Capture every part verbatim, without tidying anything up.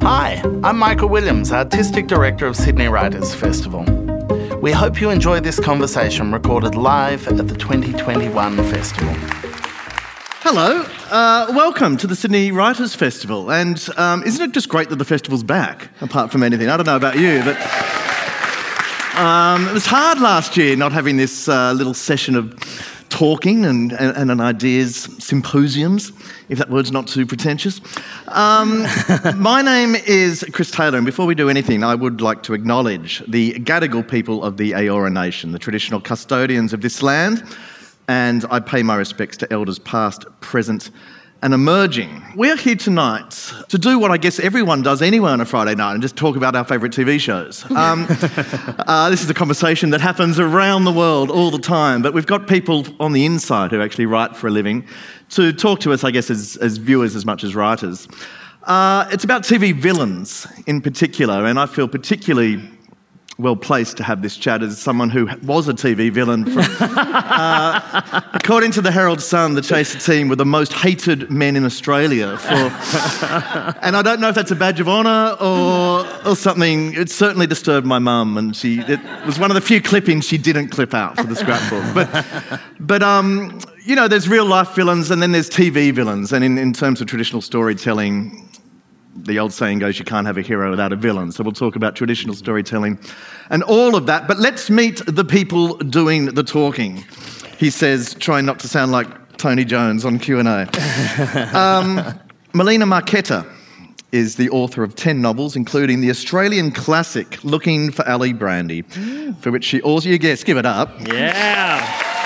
Hi, I'm Michael Williams, Artistic Director of Sydney Writers' Festival. We hope you enjoy this conversation recorded live at the twenty twenty-one festival. Hello, uh, welcome to the Sydney Writers' Festival. And um, isn't it just great that the festival's back, apart from anything? I don't know about you, but um, it was hard last year not having this uh, little session of talking and, and, and an ideas symposiums, if that word's not too pretentious. Um, my name is Chris Taylor, and before we do anything, I would like to acknowledge the Gadigal people of the Eora Nation, the traditional custodians of this land, and I pay my respects to elders past, present and emerging. We're here tonight to do what I guess everyone does anyway on a Friday night and just talk about our favourite T V shows. Um, uh, this is a conversation that happens around the world all the time, but we've got people on the inside who actually write for a living to talk to us, I guess, as, as viewers as much as writers. Uh, it's about T V villains in particular, and I feel particularly well placed to have this chat as someone who was a T V villain. From, uh, according to the Herald Sun, the Chaser team were the most hated men in Australia for, and I don't know if that's a badge of honour or or something. It certainly disturbed my mum, and she it was one of the few clippings she didn't clip out for the scrapbook. But but um, you know, there's real life villains and then there's T V villains, and in, in terms of traditional storytelling, the old saying goes, you can't have a hero without a villain. So we'll talk about traditional storytelling and all of that. But let's meet the people doing the talking, he says, trying not to sound like Tony Jones on Q and A. um, Melina Marketa is the author of ten novels, including the Australian classic Looking for Ali Brandy, mm. for which she also, you guess, give it up. Yeah.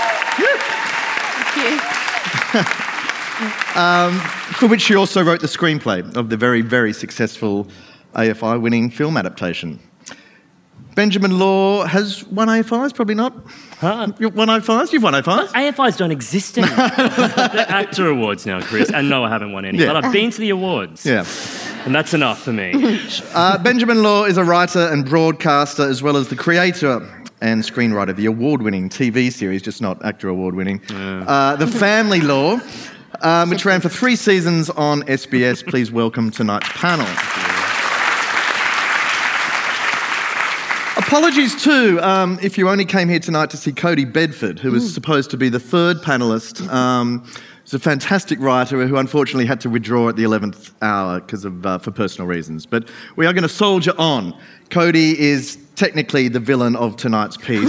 Thank you. Um, for which she also wrote the screenplay of the very, very successful A F I-winning film adaptation. Benjamin Law has won A F Is, probably not. Huh? You've won A F Is? You've won A F Is? A F Is don't exist anymore. They're actor awards now, Chris, and no, I haven't won any. Yeah. But I've been to the awards. Yeah. And that's enough for me. uh, Benjamin Law is a writer and broadcaster, as well as the creator and screenwriter of the award-winning T V series, just not actor award-winning, yeah. uh, The Family Law, Um, which ran for three seasons on S B S. Please welcome tonight's panel. Apologies too um, if you only came here tonight to see Cody Bedford, who was mm. supposed to be the third panellist. Um, he's a fantastic writer who unfortunately had to withdraw at the eleventh hour because of uh, for personal reasons. But we are going to soldier on. Cody is technically the villain of tonight's piece.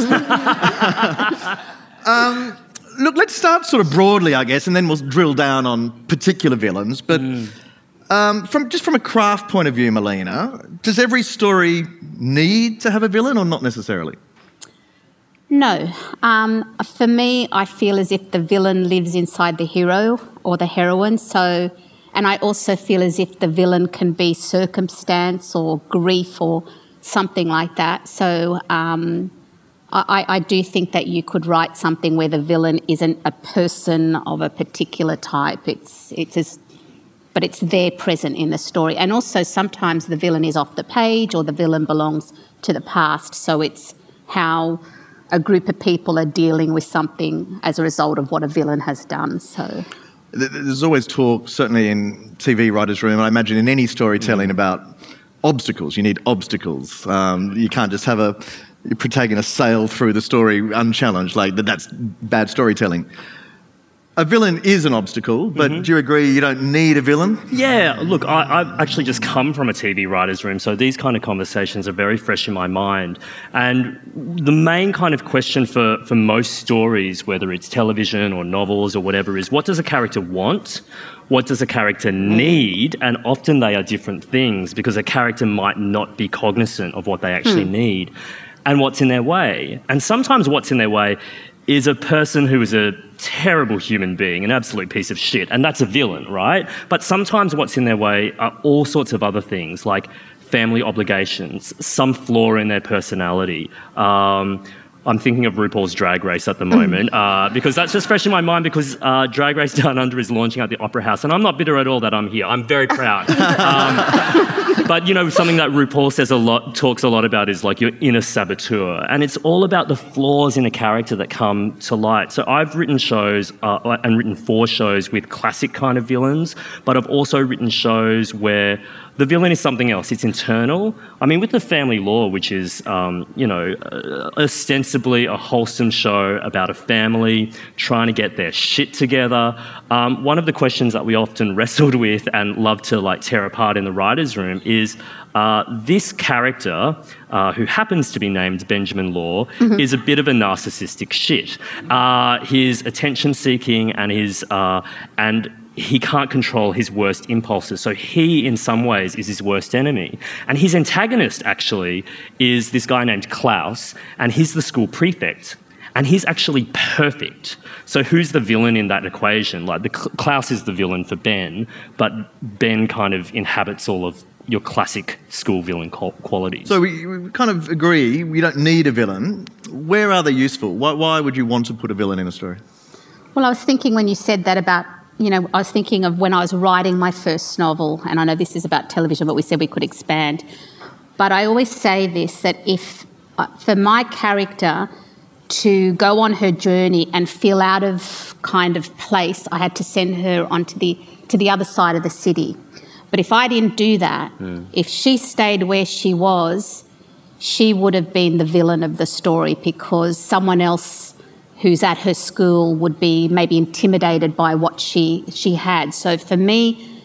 um, Look, let's start sort of broadly, I guess, and then we'll drill down on particular villains. But mm. um, from just from a craft point of view, Melina, does every story need to have a villain or not necessarily? No. Um, for me, I feel as if the villain lives inside the hero or the heroine. So, and I also feel as if the villain can be circumstance or grief or something like that. So... Um, I, I do think that you could write something where the villain isn't a person of a particular type. It's it's as, but it's there present in the story. And also sometimes the villain is off the page or the villain belongs to the past. So it's how a group of people are dealing with something as a result of what a villain has done. So there's always talk, certainly in T V writers' room, I imagine in any storytelling, mm. about obstacles. You need obstacles. Um, you can't just have a your protagonist sail through the story unchallenged, like that, that's bad storytelling. A villain is an obstacle, but mm-hmm. do you agree you don't need a villain? Yeah, look, I, I've actually just come from a T V writer's room, so these kind of conversations are very fresh in my mind. And the main kind of question for, for most stories, whether it's television or novels or whatever, is what does a character want? What does a character need? And often they are different things because a character might not be cognizant of what they actually hmm. need and what's in their way. And sometimes what's in their way is a person who is a terrible human being, an absolute piece of shit, and that's a villain, right? But sometimes what's in their way are all sorts of other things, like family obligations, some flaw in their personality, um, I'm thinking of RuPaul's Drag Race at the moment uh, because that's just fresh in my mind because uh, Drag Race Down Under is launching at the Opera House, and I'm not bitter at all that I'm here. I'm very proud. um, but, you know, something that RuPaul says a lot, talks a lot about is like your inner saboteur, and it's all about the flaws in a character that come to light. So I've written shows uh, and written four shows with classic kind of villains, but I've also written shows where the villain is something else. It's internal. I mean, with The Family Law, which is, um, you know, uh, ostensibly a wholesome show about a family trying to get their shit together, um, one of the questions that we often wrestled with and love to like tear apart in the writer's room is uh, this character, uh, who happens to be named Benjamin Law, mm-hmm. is a bit of a narcissistic shit. Uh, his attention-seeking and his uh, and he can't control his worst impulses. So he, in some ways, is his worst enemy. And his antagonist, actually, is this guy named Klaus, and he's the school prefect. And he's actually perfect. So who's the villain in that equation? Like, the Klaus is the villain for Ben, but Ben kind of inhabits all of your classic school villain qualities. So we, we kind of agree we don't need a villain. Where are they useful? Why, why would you want to put a villain in a story? Well, I was thinking when you said that about, you know, I was thinking of when I was writing my first novel, and I know this is about television, but we said we could expand. But I always say this, that if, uh, for my character to go on her journey and feel out of kind of place, I had to send her onto the, to the other side of the city. But if I didn't do that, mm. if she stayed where she was, she would have been the villain of the story because someone else who's at her school would be maybe intimidated by what she she had. So for me,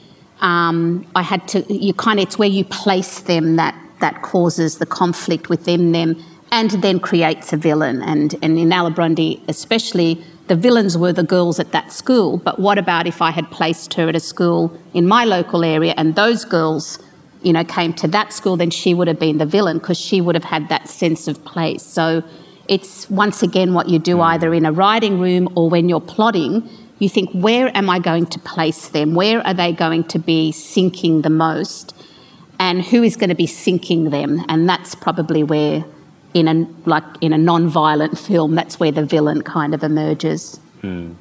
um, I had to, you kind of, it's where you place them that, that causes the conflict within them and then creates a villain. And, and in Alibrundy especially, the villains were the girls at that school. But what about if I had placed her at a school in my local area and those girls, you know, came to that school, then she would have been the villain because she would have had that sense of place. So it's, once again, what you do either in a writing room or when you're plotting, you think, where am I going to place them? Where are they going to be sinking the most? And who is going to be sinking them? And that's probably where, in a, like in a non-violent film, that's where the villain kind of emerges. Hmm.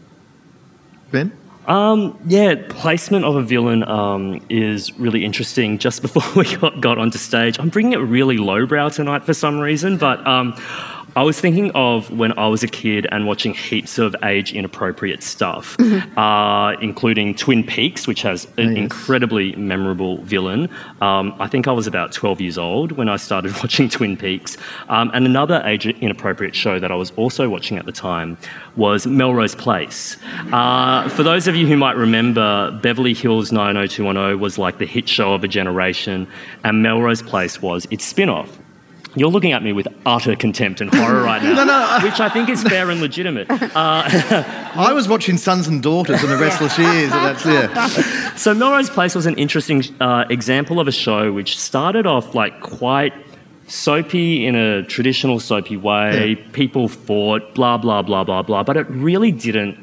Ben? Um, yeah, placement of a villain um, is really interesting. Just before we got, got onto stage, I'm bringing it really lowbrow tonight for some reason, but um, I was thinking of when I was a kid and watching heaps of age-inappropriate stuff, mm-hmm. uh, including Twin Peaks, which has an yes. incredibly memorable villain. Um, I think I was about twelve years old when I started watching Twin Peaks. Um, and another age-inappropriate show that I was also watching at the time was Melrose Place. Uh, for those of you who might remember, Beverly Hills nine oh two one oh was like the hit show of a generation, and Melrose Place was its spin-off. You're looking at me with utter contempt and horror right now, no, no, uh, which I think is fair and legitimate. Uh, I was watching Sons and Daughters in the restless years. That's, yeah. So Melrose Place was an interesting uh, example of a show which started off like quite soapy in a traditional soapy way. Yeah. People fought, blah, blah, blah, blah, blah. But it really didn't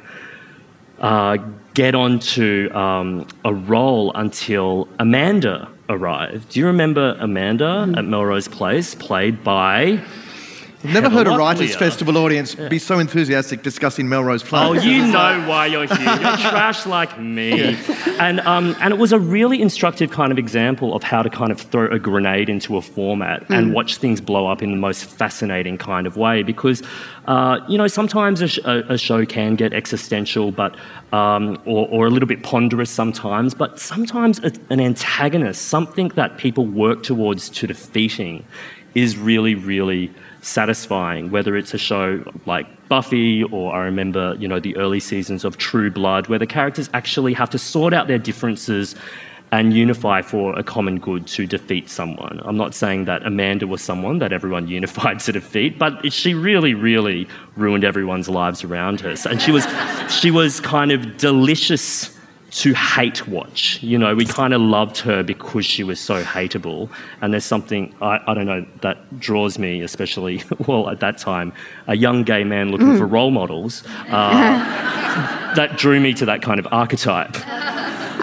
uh, get onto um, a role until Amanda arrived. Do you remember Amanda mm. at Melrose Place, played by... I've never heard a Writers' Festival audience yeah. be so enthusiastic discussing Melrose Place. Oh, you know why you're here. You're trash like me. Yeah. And um, and it was a really instructive kind of example of how to kind of throw a grenade into a format mm. and watch things blow up in the most fascinating kind of way. Because, uh, you know, sometimes a, sh- a show can get existential, but um, or, or a little bit ponderous sometimes. But sometimes a, an antagonist, something that people work towards to defeating, is really, really satisfying, whether it's a show like Buffy or I remember, you know, the early seasons of True Blood, where the characters actually have to sort out their differences and unify for a common good to defeat someone. I'm not saying that Amanda was someone that everyone unified to defeat, but she really, really ruined everyone's lives around her. And she was, she was kind of delicious to hate watch. You know, we kind of loved her because she was so hateable. And there's something, I, I don't know, that draws me, especially, well, at that time, a young gay man looking mm. for role models, uh, that drew me to that kind of archetype.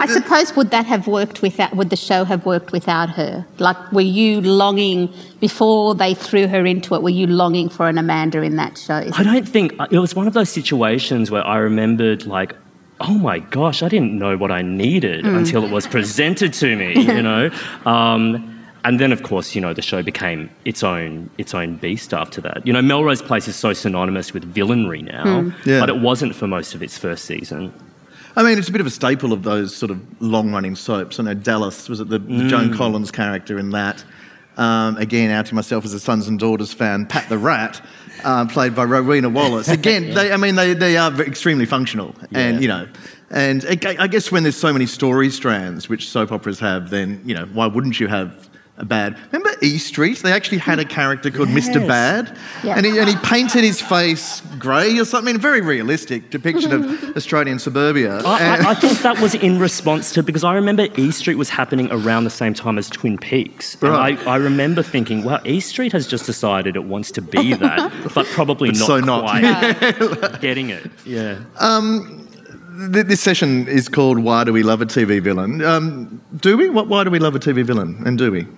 I suppose would that have worked without? Would the show have worked without her? Like, were you longing before they threw her into it? Were you longing for an Amanda in that show? I don't think it was one of those situations where I remembered like, oh my gosh, I didn't know what I needed mm. until it was presented to me. You know. Um, And then, of course, you know, the show became its own its own beast after that. You know, Melrose Place is so synonymous with villainry now, mm. yeah. but it wasn't for most of its first season. I mean, it's a bit of a staple of those sort of long-running soaps. I know Dallas, was it the, the mm. Joan Collins character in that? Um, again, outing myself as a Sons and Daughters fan, Pat the Rat, uh, played by Rowena Wallace. Again, yeah. they, I mean, they, they are extremely functional. Yeah. And, you know, and I guess when there's so many story strands, which soap operas have, then, you know, why wouldn't you have a bad... Remember E Street? They actually had a character called yes. Mister Bad. Yeah. And, he, and he painted his face grey or something. A very realistic depiction of Australian suburbia. I, I, I think that was in response to... Because I remember E Street was happening around the same time as Twin Peaks. Right. And I, I remember thinking, well, E Street has just decided it wants to be that, but probably but not so not. quite Yeah. getting it. Yeah. Um... This session is called Why Do We Love a T V Villain? Um, do we? What, why do we love a T V villain? And do we?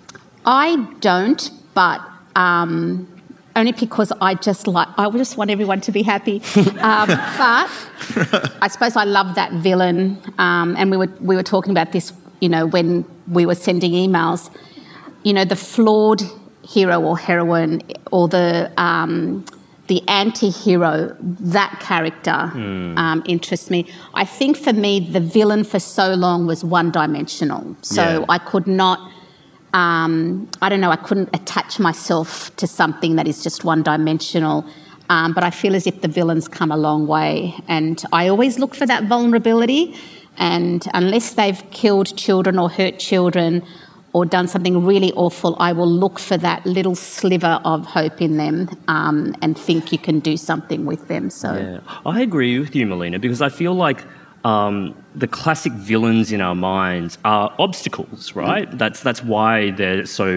I don't, but um, only because I just like, I just want everyone to be happy. Um, but I suppose I love that villain. Um, and we were we were talking about this, you know, when we were sending emails. You know, the flawed hero or heroine, or the um, the anti-hero, that character mm. um, interests me. I think for me, the villain for so long was one-dimensional. So yeah. I could not, um, I don't know, I couldn't attach myself to something that is just one-dimensional. Um, but I feel as if the villains come a long way. And I always look for that vulnerability. And unless they've killed children or hurt children or done something really awful, I will look for that little sliver of hope in them um, and think you can do something with them. So yeah. I agree with you, Melina, because I feel like um, the classic villains in our minds are obstacles, right? Mm. That's that's why they're so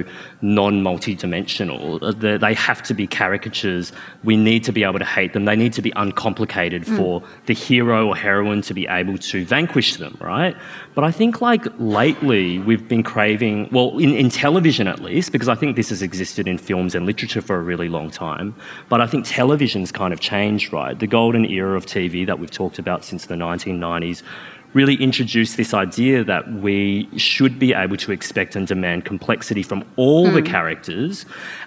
non-multi-dimensional. They're, they have to be caricatures. We need to be able to hate them. They need to be uncomplicated mm. for the hero or heroine to be able to vanquish them, right? But I think, like, lately we've been craving, well, in, in television at least, because I think this has existed in films and literature for a really long time, but I think television's kind of changed, right? The golden era of T V that we've talked about since the nineteen nineties really introduced this idea that we should be able to expect and demand complexity from all mm. the characters.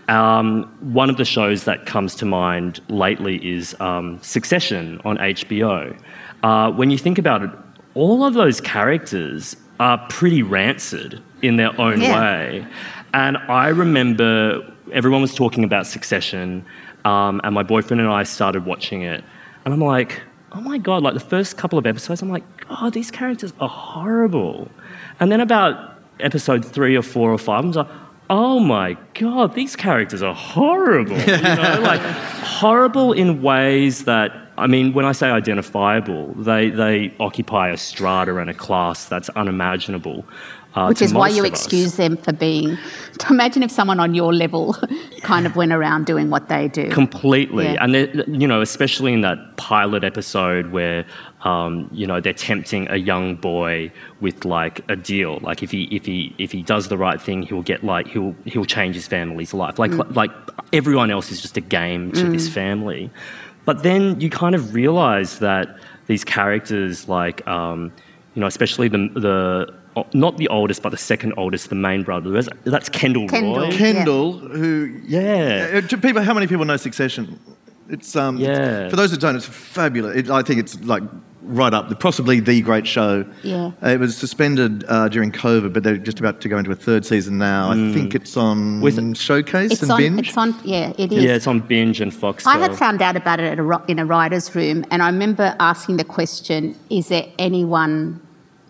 Um, one of the shows that comes to mind lately is um, Succession on H B O. Uh, when you think about it, all of those characters are pretty rancid in their own yeah. way. And I remember everyone was talking about Succession, um, and my boyfriend and I started watching it, and I'm like, oh my God, like the first couple of episodes, I'm like, oh, these characters are horrible. And then about episode three or four or five, I'm like, oh my God, these characters are horrible. You know, like horrible in ways that, I mean, when I say identifiable, they, they occupy a strata and a class that's unimaginable. Uh, Which is why you excuse them for being... Imagine if someone on your level kind of went around doing what they do. Completely. Yeah. And, you know, especially in that pilot episode where, um, you know, they're tempting a young boy with, like, a deal. Like, if he if he, if he does the right thing, he'll get, like, he'll he'll change his family's life. Like, mm. like everyone else is just a game to mm. this family. But then you kind of realise that these characters, like, um, you know, especially the the... not the oldest, but the second oldest, the main brother. That's Kendall, Kendall Roy. Kendall, yeah. who... Yeah. To people, how many people know Succession? It's um. Yeah. It's, for those who don't, it's fabulous. It, I think it's like right up, possibly the great show. Yeah. Uh, it was suspended uh, during COVID, but they're just about to go into a third season now. Mm. I think it's on With, Showcase it's and on, Binge. It's on, yeah, it is. Yeah, it's on Binge and Foxtel. I had found out about it at a, in a writer's room, and I remember asking the question, is there anyone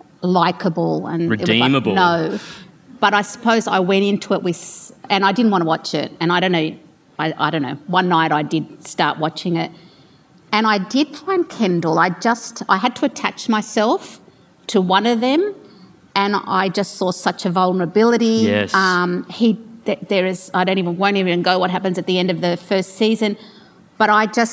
likeable and redeemable? It was like, no, but I suppose I went into it with, and I didn't want to watch it, and I don't know, I, I don't know. One night I did start watching it, and I did find Kendall. I just I had to attach myself to one of them, and I just saw such a vulnerability. Yes. Um, he th- there is I don't even won't even go what happens at the end of the first season, but I just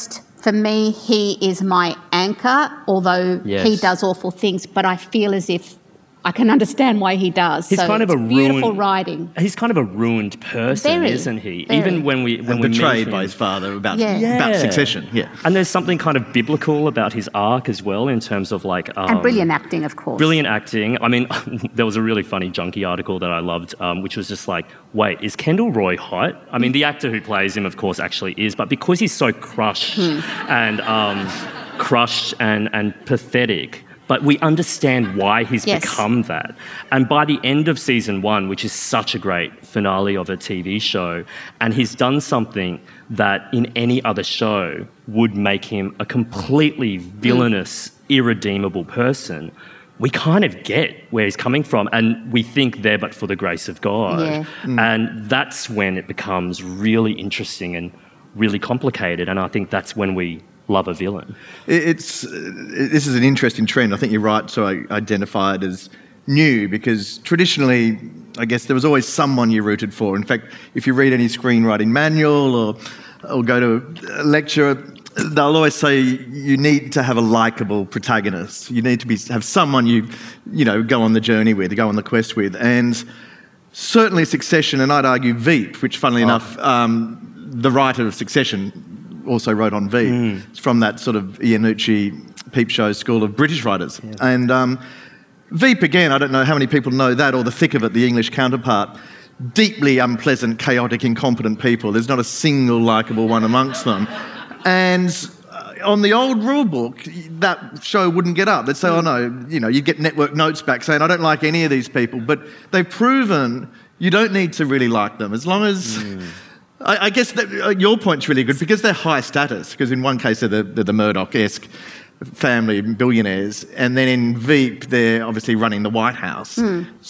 for me, he is my anchor, although Yes. he does awful things, but I feel as if I can understand why he does. He's so kind of it's a beautiful ruined, writing. He's kind of a ruined person, Very, isn't he? very. Even when we when And we meet betrayed him. by his father about, Yeah. about Yeah. succession. Yeah. And there's something kind of biblical about his arc as well, in terms of like um, And brilliant acting, of course. Brilliant acting. I mean, there was a really funny Junkie article that I loved, um, which was just like, wait, is Kendall Roy hot? I mean, the actor who plays him, of course, actually is, but because he's so crushed Hmm. and um, crushed and, and pathetic, but we understand why he's Yes. become that. And by the end of season one, which is such a great finale of a T V show, and he's done something that in any other show would make him a completely villainous, irredeemable person, we kind of get where he's coming from, and we think there but for the grace of God. Yeah. And that's when it becomes really interesting and really complicated, and I think that's when we love a villain. It- It's uh, this is an interesting trend. I think you're right to uh, identify it as new, because traditionally, I guess there was always someone you rooted for. In fact, if you read any screenwriting manual or or go to a lecture, they'll always say you need to have a likable protagonist. You need to be have someone you you know go on the journey with, go on the quest with, and certainly Succession, and I'd argue Veep, which, funnily Oh. enough, um, the writer of Succession also wrote on Veep. Mm. It's from that sort of Iannucci Peep Show school of British writers. And um, Veep, again, I don't know how many people know that, or the thick of it, the English counterpart. Deeply unpleasant, chaotic, incompetent people. There's not a single likeable one amongst them. And uh, on the old rule book, that show wouldn't get up. They'd say, oh no, you know, you'd get network notes back saying, I don't like any of these people. But they've proven you don't need to really like them. As long as... I, I guess that, uh, your point's really good, because they're high status, because in one case they're the, they're the Murdoch-esque family billionaires, and then in Veep they're obviously running the White House.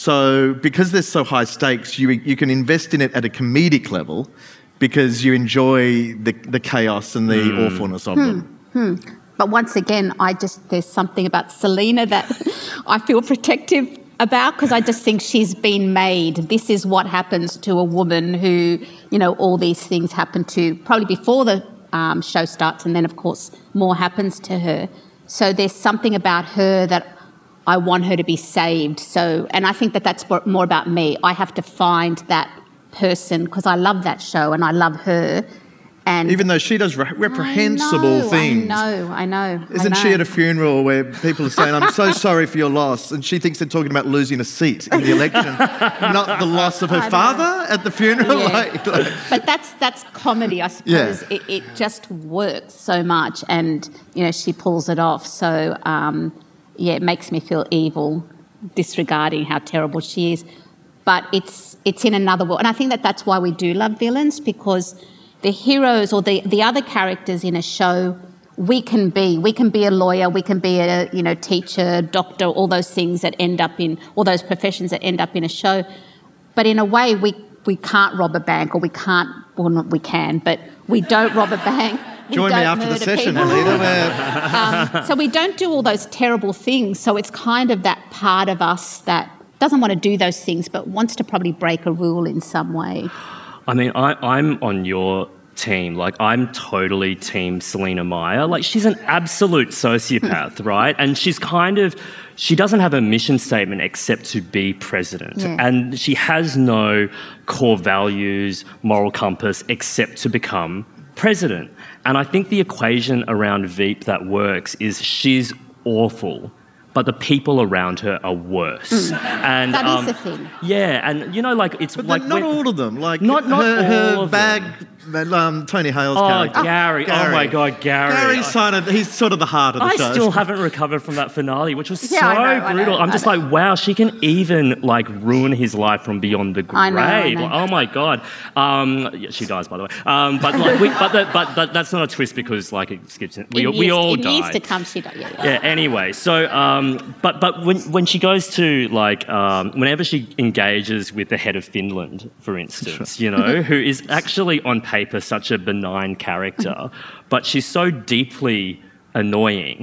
So because they're so high stakes, you you can invest in it at a comedic level because you enjoy the, the chaos and the awfulness of them. But once again, I just there's something about Selena that I feel protective about, because I just think she's been made. This is what happens to a woman who, you know, all these things happen to, probably before the um, show starts, and then, of course, more happens to her. So there's something about her that I want her to be saved. So, and I think that that's more about me. I have to find that person, because I love that show and I love her. And Even though she does re- reprehensible I know, things. I know, I know. Isn't I she know. at a funeral where people are saying, I'm so sorry for your loss, and she thinks they're talking about losing a seat in the election, not the loss of her I know. father at the funeral? Yeah. Like, like- But that's that's comedy, I suppose. It, it just works so much, and you know she pulls it off. So um, yeah, it makes me feel evil, disregarding how terrible she is. But it's it's in another world, and I think that that's why we do love villains, because the heroes or the, the other characters in a show, we can be. We can be a lawyer, we can be a you know teacher, doctor, all those things that end up in, all those professions that end up in a show. But in a way, we, we can't rob a bank, or we can't, well, not we can, but we don't rob a bank. We Join me don't after the murder session, people. Anita. Where... Um, so we don't do all those terrible things. So it's kind of that part of us that doesn't want to do those things, but wants to probably break a rule in some way. I mean, I, I'm on your team. Like, I'm totally team Selena Meyer. Like, she's an absolute sociopath, right? And she's kind of, she doesn't have a mission statement except to be president. Yeah. And she has no core values, moral compass, except to become president. And I think the equation around Veep that works is she's awful, but the people around her are worse. And That is um, the thing. Yeah, and you know, like it's But like they're not when- all of them. Like Not- not her, all her of bag, them. um, Tony Hale's Oh, character. Gary. Oh my God, Gary. Gary's kind of, he's sort of the heart of the I show. still haven't recovered from that finale, which was Yeah, so I know, I brutal. know, I'm I just know. like, wow, she can even like ruin his life from beyond the grave. I know, I know. Like, oh my God. Um, yeah, she dies, by the way. Um, but like, we, but, the, but but that's not a twist, because like it skips. We in we years, all in die. years to come, she does. Yeah, yeah. Yeah, anyway, so, um, but but when when she goes to, like, um, whenever she engages with the head of Finland, for instance, you know, who is actually on paper such a benign character, but she's so deeply annoying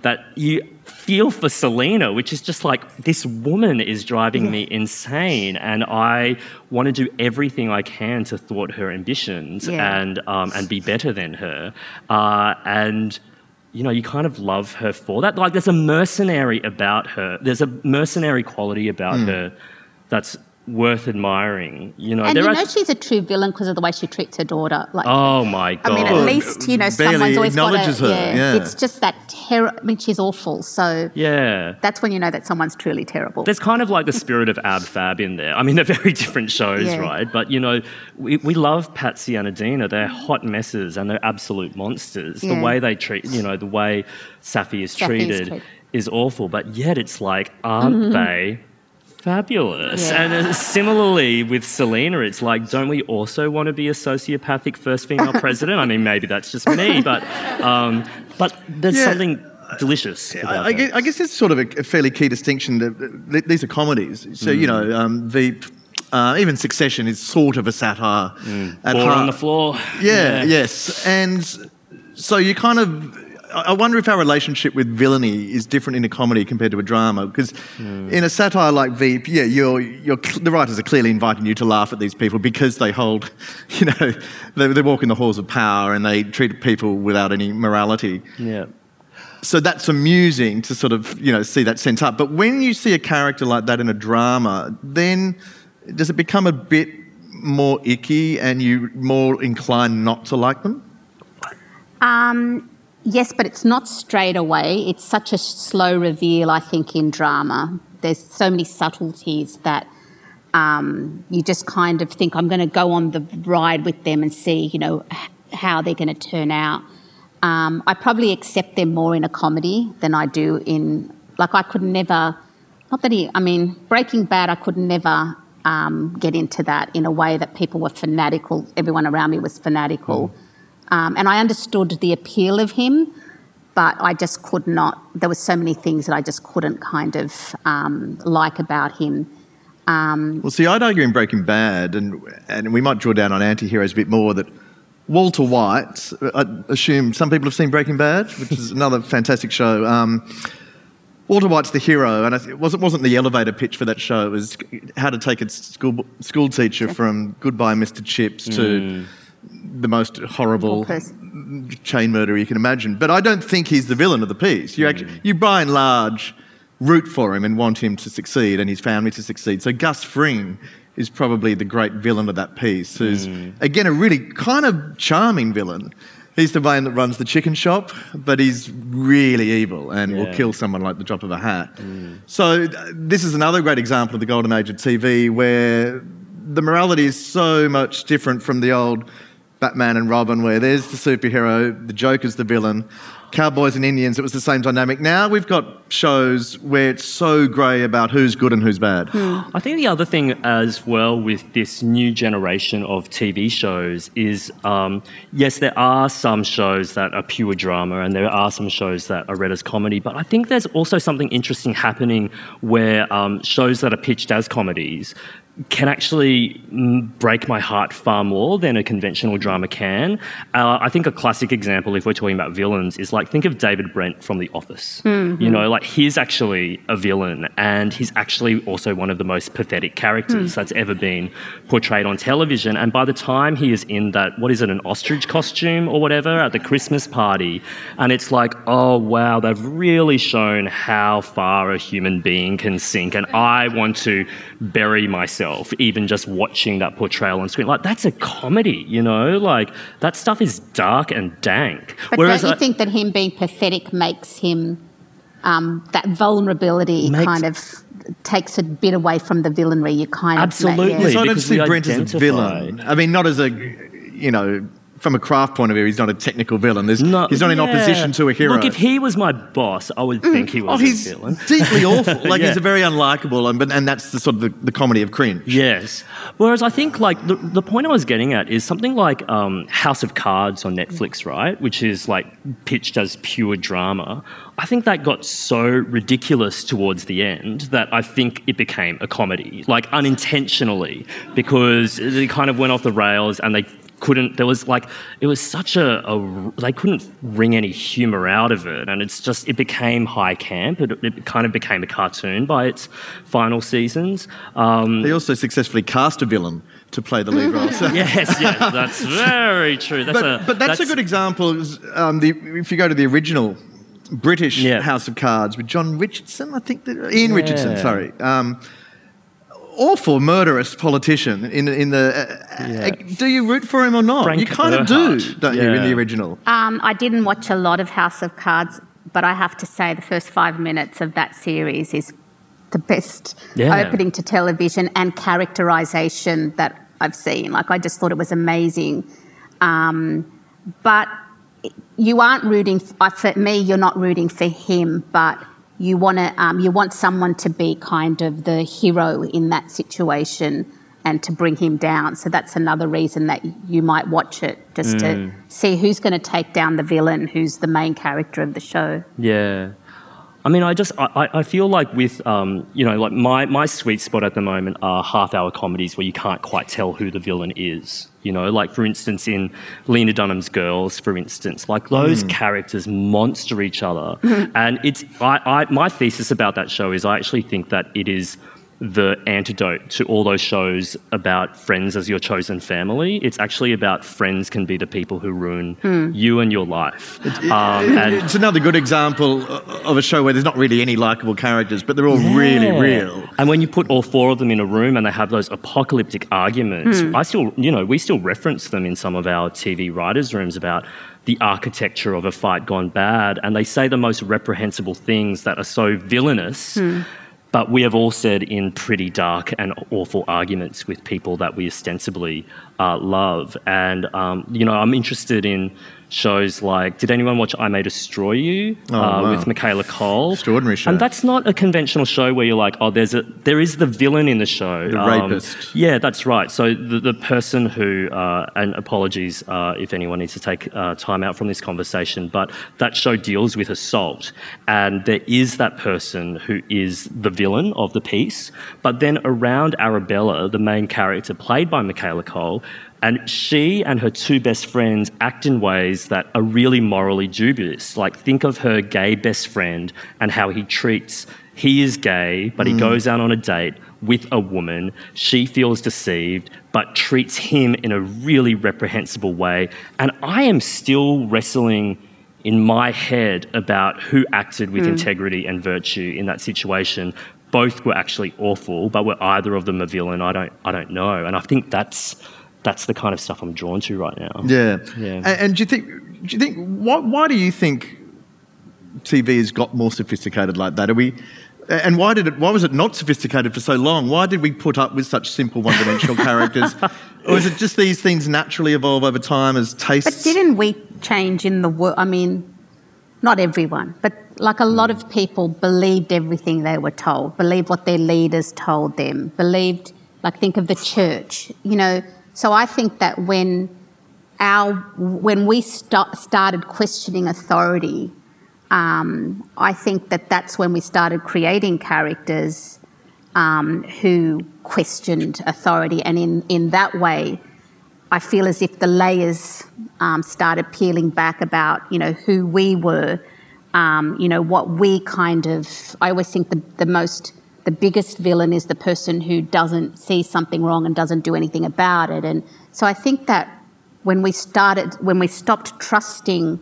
that you feel for Selena, which is just like, this woman is driving me insane, and I want to do everything I can to thwart her ambitions Yeah. and um, and be better than her. Uh, and you know, you kind of love her for that. Like, there's a mercenary about her. There's a mercenary quality about Mm. her that's worth admiring. You know, And there you are. know she's a true villain because of the way she treats her daughter. Like, Oh my god! I mean, at least, you know, Barely someone's always got acknowledges a, her, yeah, yeah. It's just that terror. I mean, she's awful. So yeah. that's when you know that someone's truly terrible. There's kind of like the spirit of Ab Fab in there. I mean, they're very different shows, Yeah. right? But, you know, we, we love Patsy and Adina. They're hot messes and they're absolute monsters. Yeah. The way they treat, you know, the way Safi is Safi is treated treated. is awful. But yet it's like, aren't they fabulous? Yeah. And uh, similarly with Selena, it's like, don't we also want to be a sociopathic first female president? I mean, maybe that's just me, but um, but there's Yeah. something delicious about I, I, that. guess, I guess it's sort of a, a fairly key distinction. That, th- these are comedies. So, you know, um, Veep, uh, even Succession is sort of a satire. At Four heart. on the floor. Yeah, yes. And so you kind of... I wonder if our relationship with villainy is different in a comedy compared to a drama. Because in a satire like Veep, yeah, you're, you're, the writers are clearly inviting you to laugh at these people because they hold, you know, they, they walk in the halls of power and they treat people without any morality. Yeah. So that's amusing to sort of, you know, see that sense up. But when you see a character like that in a drama, then does it become a bit more icky and you more inclined not to like them? Um, yes, but it's not straight away. It's such a slow reveal, I think, in drama. There's so many subtleties that um, you just kind of think, I'm going to go on the ride with them and see, you know, h- how they're going to turn out. Um, I probably accept them more in a comedy than I do in, like, I could never, not that he, I mean, Breaking Bad, I could never um, get into that in a way that people were fanatical, everyone around me was fanatical. Mm. Um, and I understood the appeal of him, but I just could not, there were so many things that I just couldn't kind of um, like about him. Um, Well, see, I'd argue in Breaking Bad, and and we might draw down on anti-heroes a bit more, that Walter White, I assume some people have seen Breaking Bad, which is another fantastic show. Um, Walter White's the hero, and it wasn't, wasn't the elevator pitch for that show. It was how to take a school, school teacher from Goodbye Mister Chips to the most horrible chain murderer you can imagine. But I don't think he's the villain of the piece. You, actually, you by and large, root for him and want him to succeed and his family to succeed. So Gus Fring is probably the great villain of that piece, who's, mm. again, a really kind of charming villain. He's the man that runs the chicken shop, but he's really evil and yeah. will kill someone like the drop of a hat. Mm. So uh, this is another great example of the golden age of T V where the morality is so much different from the old Batman and Robin, where there's the superhero, the Joker's the villain, Cowboys and Indians, it was the same dynamic. Now we've got shows where it's so grey about who's good and who's bad. Mm. I think the other thing as well with this new generation of T V shows is, um, yes, there are some shows that are pure drama and there are some shows that are read as comedy, but I think there's also something interesting happening where um, shows that are pitched as comedies can actually break my heart far more than a conventional drama can. Uh, I think a classic example, if we're talking about villains, is like, think of David Brent from The Office. Mm-hmm. You know, like he's actually a villain and he's actually also one of the most pathetic characters mm. that's ever been portrayed on television. And by the time he is in that, what is it, an ostrich costume or whatever at the Christmas party, and it's like, oh wow, they've really shown how far a human being can sink, and I want to bury myself even just watching that portrayal on screen. Like, that's a comedy, you know? Like, that stuff is dark and dank. But Whereas don't you I, think that him being pathetic makes him, um, that vulnerability makes, kind of takes a bit away from the villainry? You kind absolutely, of... Absolutely. Yes, I don't see Brent as a villain. I mean, not as a, you know... From a craft point of view, he's not a technical villain. There's, no, he's not in yeah. opposition to a hero. Look, if he was my boss, I would think he was oh, he's a villain. deeply awful. Like, yeah. he's a very unlikable, and, and that's the sort of the, the comedy of cringe. Yes. Whereas I think, like, the, the point I was getting at is something like um, House of Cards on Netflix, right, which is, like, pitched as pure drama. I think that got so ridiculous towards the end that I think it became a comedy, like, unintentionally, because it kind of went off the rails and they couldn't, there was like, it was such a, a they couldn't wring any humour out of it. And it's just, it became high camp. It, it kind of became a cartoon by its final seasons. Um, they also successfully cast a villain to play the lead role. So. Yes, yes, that's very true. That's but, a, but that's, that's a good example. Um, the, if you go to the original British yeah. House of Cards with John Richardson, I think, that, Ian yeah. Richardson, sorry. Um, awful, murderous politician in in the... Uh, yeah. uh, do you root for him or not? Frank you kind of do, don't yeah. you, in the original? Um, I didn't watch a lot of House of Cards, but I have to say the first five minutes of that series is the best yeah. opening to television and characterisation that I've seen. Like, I just thought it was amazing. Um, but you aren't rooting... For me, you're not rooting for him, but... You want to, um, you want someone to be kind of the hero in that situation and to bring him down. So that's another reason that you might watch it, just mm. to see who's going to take down the villain, who's the main character of the show. Yeah. I mean, I just, I, I feel like with, um, you know, like my, my sweet spot at the moment are half-hour comedies where you can't quite tell who the villain is. You know, like, for instance, in Lena Dunham's Girls, for instance, like, those mm. characters monster each other. And it's, I, I, my thesis about that show is I actually think that it is the antidote to all those shows about friends as your chosen family. It's actually about friends can be the people who ruin mm. you and your life. It, um, and it's another good example of a show where there's not really any likeable characters, but they're all yeah. really real. And when you put all four of them in a room and they have those apocalyptic arguments, mm. I still, you know, we still reference them in some of our T V writers' rooms about the architecture of a fight gone bad, and they say the most reprehensible things that are so villainous. Mm. But we have all said in pretty dark and awful arguments with people that we ostensibly uh, love. And, um, you know, I'm interested in shows like, did anyone watch I May Destroy You oh, uh, wow. with Michaela Cole? Extraordinary show. And that's not a conventional show where you're like, oh, there's a there is the villain in the show. The um, rapist. Yeah, that's right. So the, the person who, uh, and apologies uh, if anyone needs to take uh, time out from this conversation, but that show deals with assault. And there is that person who is the villain of the piece. But then around Arabella, the main character played by Michaela Cole, and she and her two best friends act in ways that are really morally dubious. Like, think of her gay best friend and how he treats... He is gay, but he mm. goes out on a date with a woman. She feels deceived, but treats him in a really reprehensible way. And I am still wrestling in my head about who acted with mm. integrity and virtue in that situation. Both were actually awful, but were either of them a villain? I don't, I don't know. And I think that's... That's the kind of stuff I'm drawn to right now. Yeah, yeah. And, and do you think? Do you think? Why, why do you think T V has got more sophisticated like that? Are we? And why did it? Why was it not sophisticated for so long? Why did we put up with such simple, one-dimensional characters? Or is it just these things naturally evolve over time as tastes? But didn't we change in the world? I mean, not everyone, but like a lot of people believed everything they were told, believed what their leaders told them, believed. Like, think of the church, you know. So I think that when our when we st- started questioning authority, um, I think that that's when we started creating characters um, who questioned authority, and in, in that way, I feel as if the layers um, started peeling back about, you know, who we were, um, you know, what we kind of. I always think the the most. The biggest villain is the person who doesn't see something wrong and doesn't do anything about it. And so I think that when we started, when we stopped trusting,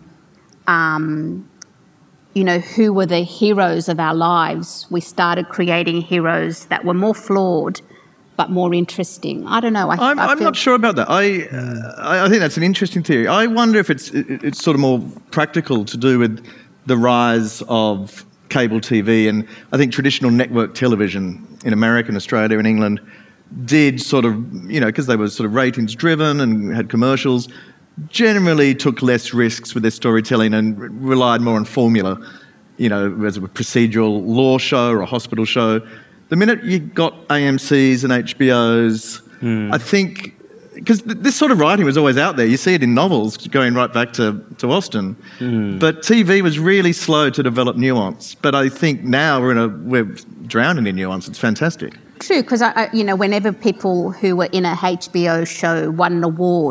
um, you know, who were the heroes of our lives, we started creating heroes that were more flawed but more interesting. I don't know. I, I'm, I I'm not sure about that. I, uh, I think that's an interesting theory. I wonder if it's it's sort of more practical to do with the rise of cable T V, and I think traditional network television in America and Australia and England did sort of, you know, because they were sort of ratings driven and had commercials, generally took less risks with their storytelling and relied more on formula, you know, as a procedural law show or a hospital show. The minute you got A M Cs and H B Os, mm. I think, because this sort of writing was always out there. You see it in novels going right back to, to Austen. Mm. But T V was really slow to develop nuance. But I think now we're in a we're drowning in nuance. It's fantastic. True, because I, I, you know, whenever people who were in a H B O show won an award,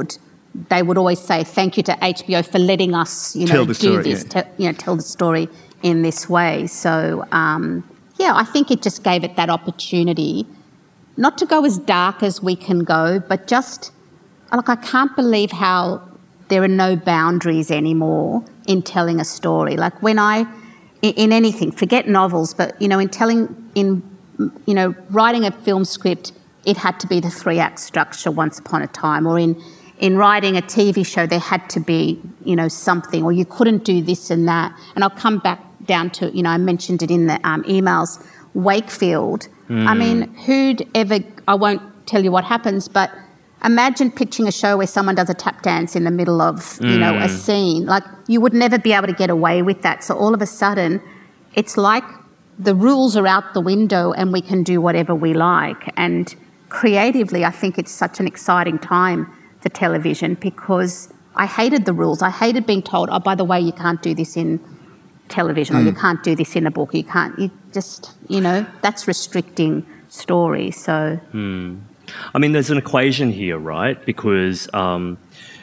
they would always say thank you to H B O for letting us, you know, tell the do story, this, yeah. te- you know, tell the story in this way. So, um, yeah, I think it just gave it that opportunity, not to go as dark as we can go, but just, like, I can't believe how there are no boundaries anymore in telling a story. Like when I, in, in anything, forget novels, but, you know, in telling, in, you know, writing a film script, it had to be the three-act structure once upon a time, or in, in writing a T V show, there had to be, you know, something, or you couldn't do this and that. And I'll come back down to, you know, I mentioned it in the um, emails, Wakefield. Mm. I mean, who'd ever, I won't tell you what happens, but imagine pitching a show where someone does a tap dance in the middle of, mm. you know, a scene. Like, you would never be able to get away with that. So all of a sudden, it's like the rules are out the window and we can do whatever we like. And creatively, I think it's such an exciting time for television, because I hated the rules. I hated being told, oh, by the way, you can't do this in television, mm. or you can't do this in a book. You can't, you just, you know, that's restricting story. So... Mm. I mean, there's an equation here, right? Because um,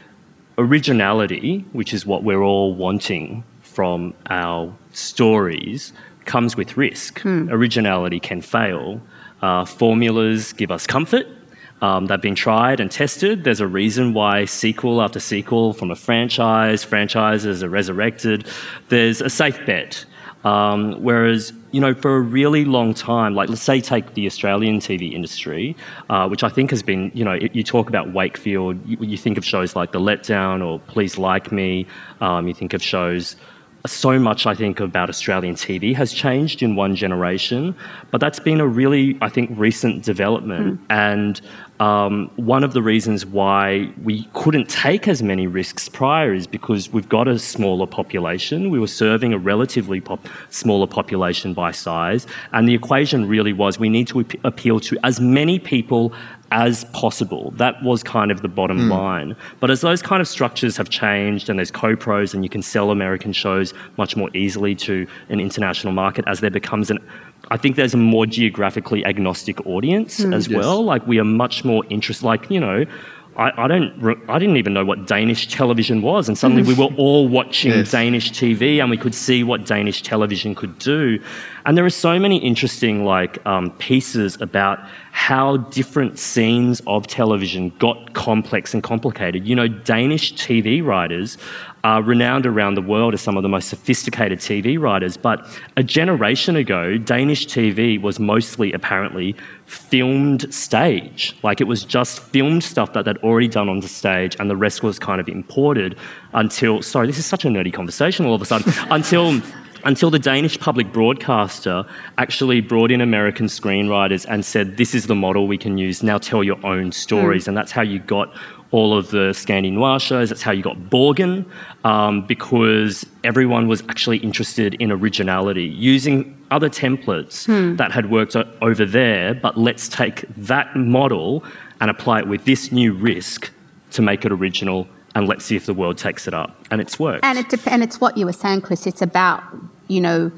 originality, which is what we're all wanting from our stories, comes with risk. Hmm. Originality can fail. Uh, formulas give us comfort. Um, they've been tried and tested. There's a reason why sequel after sequel from a franchise, franchises are resurrected. There's a safe bet. Um, whereas, you know, for a really long time, like let's say take the Australian T V industry, uh, which I think has been, you know, it, you talk about Wakefield, you, you think of shows like The Letdown or Please Like Me, um, you think of shows, so much I think about Australian T V has changed in one generation, but that's been a really, I think, recent development. Mm. And um, one of the reasons why we couldn't take as many risks prior is because we've got a smaller population. We were serving a relatively pop- smaller population by size. And the equation really was we need to ap- appeal to as many people as possible. That was kind of the bottom mm. line. But as those kind of structures have changed and there's co-pros and you can sell American shows much more easily to an international market, as there becomes an, I think there's a more geographically agnostic audience mm. as yes. well. Like we are much more interested, like, you know, I, I don't. I didn't even know what Danish television was, and suddenly we were all watching yes. Danish T V, and we could see what Danish television could do. And there are so many interesting, like, um, pieces about how different scenes of television got complex and complicated. You know, Danish T V writers are renowned around the world as some of the most sophisticated T V writers, but a generation ago, Danish T V was mostly, apparently, filmed stage. Like, it was just filmed stuff that they'd already done on the stage, and the rest was kind of imported until, sorry, this is such a nerdy conversation all of a sudden, until... until the Danish public broadcaster actually brought in American screenwriters and said, this is the model we can use, now tell your own stories. Mm. And that's how you got all of the Scandi-Noir shows. That's how you got Borgen, um, because everyone was actually interested in originality, using other templates mm. that had worked o- over there, but let's take that model and apply it with this new risk to make it original, and let's see if the world takes it up. And it's worked. And, it dep- and it's what you were saying, Chris. It's about, you know,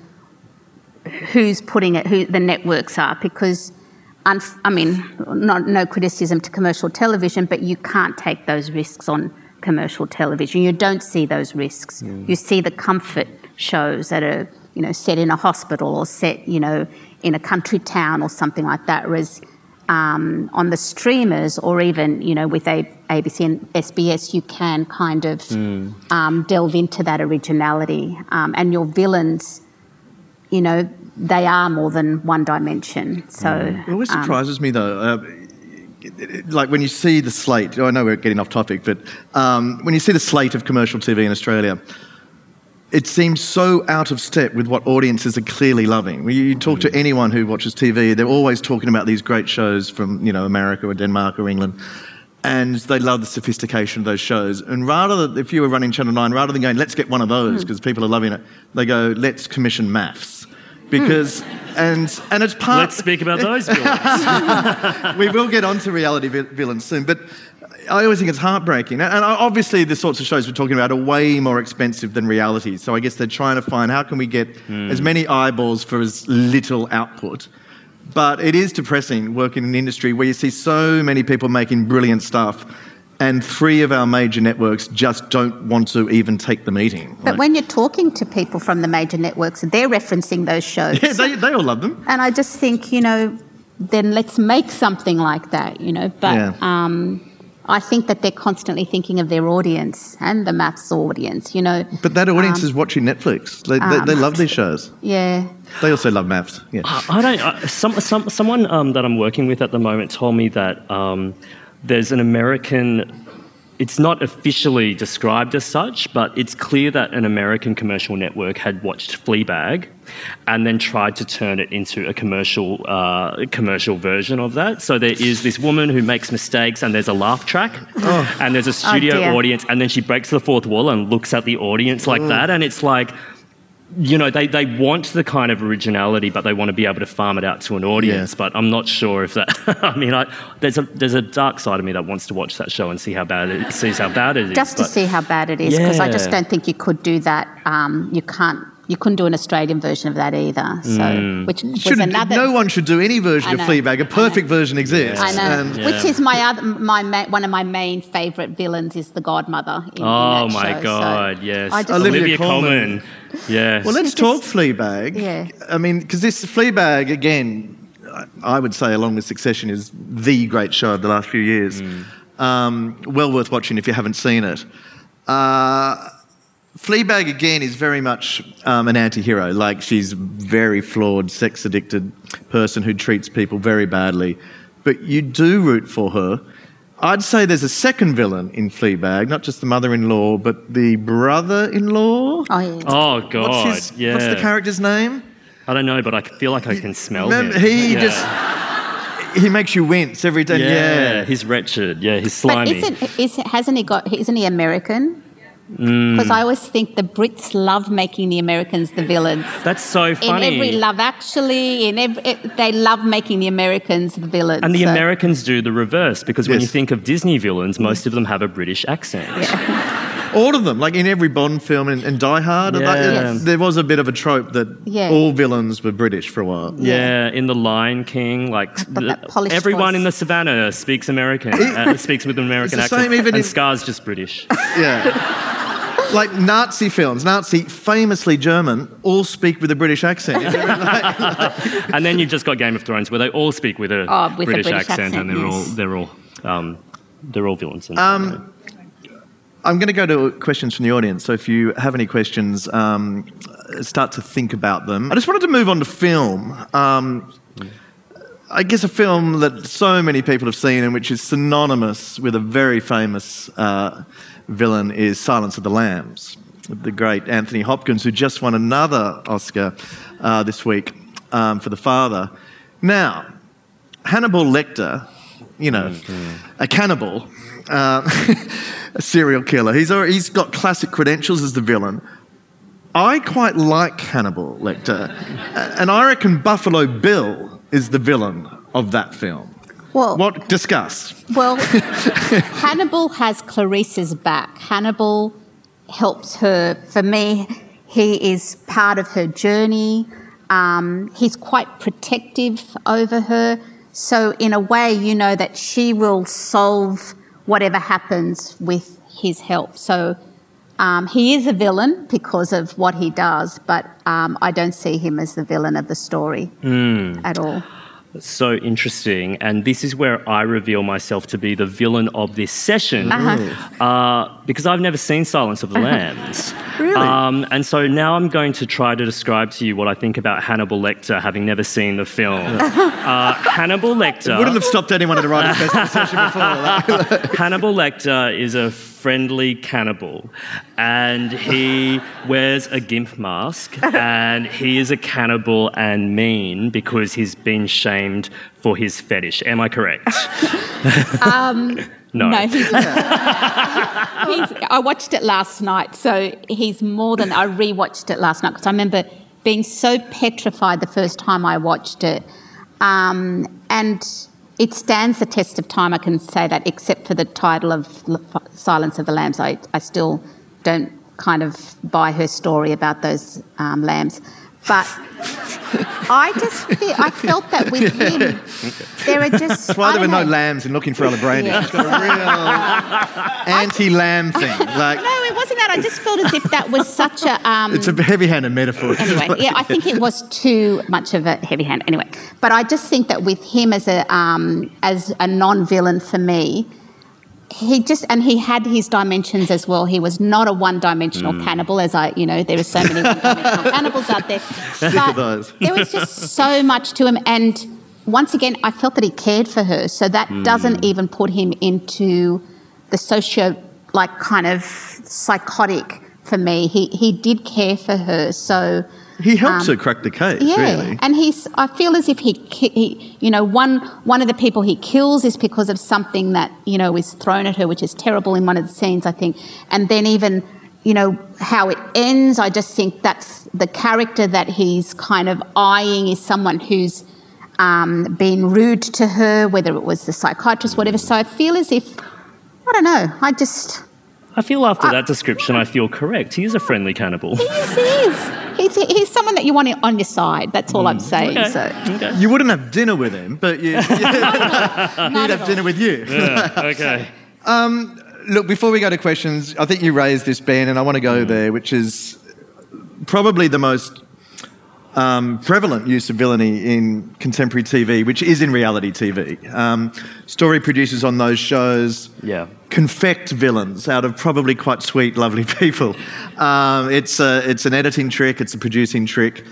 who's putting it, who the networks are. Because, unf- I mean, not, no criticism to commercial television, but you can't take those risks on commercial television. You don't see those risks. Mm. You see the comfort shows that are, you know, set in a hospital or set, you know, in a country town or something like that. Whereas Um, on the streamers, or even, you know, with a- ABC and S B S, you can kind of mm. um, delve into that originality. Um, and your villains, you know, they are more than one dimension. So mm. It always surprises um, me, though. Uh, like when you see the slate, I know we're getting off topic, but um, when you see the slate of commercial T V in Australia, it seems so out of step with what audiences are clearly loving. When you talk to anyone who watches T V, they're always talking about these great shows from, you know, America or Denmark or England, and they love the sophistication of those shows. And rather than, if you were running Channel nine, rather than going, let's get one of those because mm. people are loving it, they go, let's commission maths. Because, mm. and and it's part... Let's speak about those villains. We will get on to reality vi- villains soon, but I always think it's heartbreaking. And obviously the sorts of shows we're talking about are way more expensive than reality. So I guess they're trying to find how can we get mm. as many eyeballs for as little output. But it is depressing working in an industry where you see so many people making brilliant stuff and three of our major networks just don't want to even take the meeting. But Like- when you're talking to people from the major networks, they're referencing those shows. Yeah, they, they all love them. And I just think, you know, then let's make something like that, you know. But Yeah. um, I think that they're constantly thinking of their audience and the maths audience, you know. But that audience is watching Netflix. They, they, they love these shows. Yeah. They also love maths. Yeah. I don't. I, some, some, someone um, that I'm working with at the moment told me that um, there's an American. It's not officially described as such, but it's clear that an American commercial network had watched Fleabag, and then tried to turn it into a commercial uh, commercial version of that. So there is this woman who makes mistakes, and there's a laugh track, Oh. and there's a studio dear. audience, and then she breaks the fourth wall and looks at the audience like that, and it's like. You know, they, they want the kind of originality, but they want to be able to farm it out to an audience. Yeah. But I'm not sure if that. I mean, I, there's a there's a dark side of me that wants to watch that show and see how bad it sees how bad it is. Just to but- see how bad it is, because I just Yeah. don't think you could do that. Um, you can't. You couldn't do an Australian version of that either. So, Mm. which was Shouldn't, another. no one should do any version I of know, Fleabag. A perfect version exists. I know. And Yeah. Which is my other, my ma- one of my main favourite villains is the godmother. In, in Oh that my show. God! So yes, I just, Olivia Olivia Colman. Colman. Yes. Well, let's She's talk just- Fleabag. Yeah. I mean, because this Fleabag, again, I- I would say along with Succession is the great show of the last few years. Um, well worth watching if you haven't seen it. Uh, Fleabag, again, is very much um, an anti-hero. Like, she's very flawed, sex-addicted person who treats people very badly. But you do root for her. I'd say there's a second villain in Fleabag, not just the mother-in-law, but the brother-in-law. oh, yeah. Oh God! What's his, yeah. what's the character's name? I don't know, but I feel like I can smell Remember, him. he Yeah. just he makes you wince every time. Yeah, Yeah. he's wretched. Yeah, he's But slimy. isn't is hasn't he got? Isn't he American? Mm. Because I always think the Brits love making the Americans the villains. That's so In funny. every Love Actually, in every, it, they love making the Americans the villains. And the so- Americans do the reverse, because when Yes. you think of Disney villains, most of them have a British accent. All of them, like in every Bond film and, and Die Hard, like, Yeah. it- there was a bit of a trope that Yeah. all villains were British for a while. Yeah, in The Lion King, like got that polished everyone voice. in the savannah speaks American, uh, speaks with an American It's the accent, same even and in- Scar's just British. Yeah. Like Nazi films, Nazi, famously German, all speak with a British accent. And then you've just got Game of Thrones, where they all speak with a, Oh, with a British, British accent, accent, and they're yes. all they're all um, they're all villains. In Um, I'm going to go to questions from the audience. So if you have any questions, um, start to think about them. I just wanted to move on to film. Um, I guess a film that so many people have seen and which is synonymous with a very famous uh, villain is Silence of the Lambs, with the great Anthony Hopkins, who just won another Oscar uh, this week um, for The Father. Now, Hannibal Lecter, you know, a cannibal, uh, a serial killer. He's, already, he's got classic credentials as the villain. I quite like Hannibal Lecter, and I reckon Buffalo Bill is the villain of that film. Well, What? Discuss. Well, Hannibal has Clarice's back. Hannibal helps her. For me, he is part of her journey. Um, he's quite protective over her. So, in a way, you know that she will solve whatever happens with his help. So, um, he is a villain because of what he does, but um, I don't see him as the villain of the story at all. So interesting, and this is where I reveal myself to be the villain of this session, Uh-huh. uh, because I've never seen Silence of the Lambs. Really? Um, and so now I'm going to try to describe to you what I think about Hannibal Lecter, having never seen the film. uh, Hannibal Lecter. Wouldn't have stopped anyone at a writing festival session before. Hannibal Lecter is a friendly cannibal, and he wears a gimp mask, and he is a cannibal and mean because he's been shamed for his fetish. Am I correct? Um, No. no he's, he's, I watched it last night, so he's more than... I rewatched it last night because I remember being so petrified the first time I watched it. Um, and it stands the test of time, I can say that, except for the title of L- Silence of the Lambs. I, I still don't kind of buy her story about those um, lambs. But I just feel, I felt that with him, there are just... That's why I there were don't no know. lambs in Looking for Ella Brandy. Yeah. She's got a real anti-lamb thing. Like, No, it wasn't that. I just felt as if that was such a... Um, it's a heavy-handed metaphor. Anyway, yeah, I think it was too much of a heavy hand. Anyway, but I just think that with him as a um, as a non-villain for me, he just and he had his dimensions as well. He was not a one-dimensional mm. cannibal, as I, you know, there are so many one-dimensional cannibals out there. Sick but of those. There was just so much to him, and once again, I felt that he cared for her. So that mm. doesn't even put him into the socio, like kind of psychotic. For me, he he did care for her, so he helps um, her crack the case. Yeah, really. And he's. I feel as if he, he, you know, one one of the people he kills is because of something that you know is thrown at her, which is terrible in one of the scenes, I think. And then even, you know, how it ends, I just think that's the character that he's kind of eyeing is someone who's um, been rude to her, whether it was the psychiatrist, whatever. So I feel as if, I don't know, I just. I feel after I, that description, I feel correct. He is a friendly cannibal. He is, he is. He's, he's someone that you want on your side. That's all mm. I'm saying. Okay. So. Okay. You wouldn't have dinner with him, but you, you'd have dinner with you. Yeah, okay. um, look, before we go to questions, I think you raised this, Ben, and I want to go mm. there, which is probably the most um, prevalent use of villainy in contemporary T V, which is in reality T V. Um, story producers on those shows yeah. confect villains out of probably quite sweet, lovely people. Um, it's a, it's an editing trick, it's a producing trick.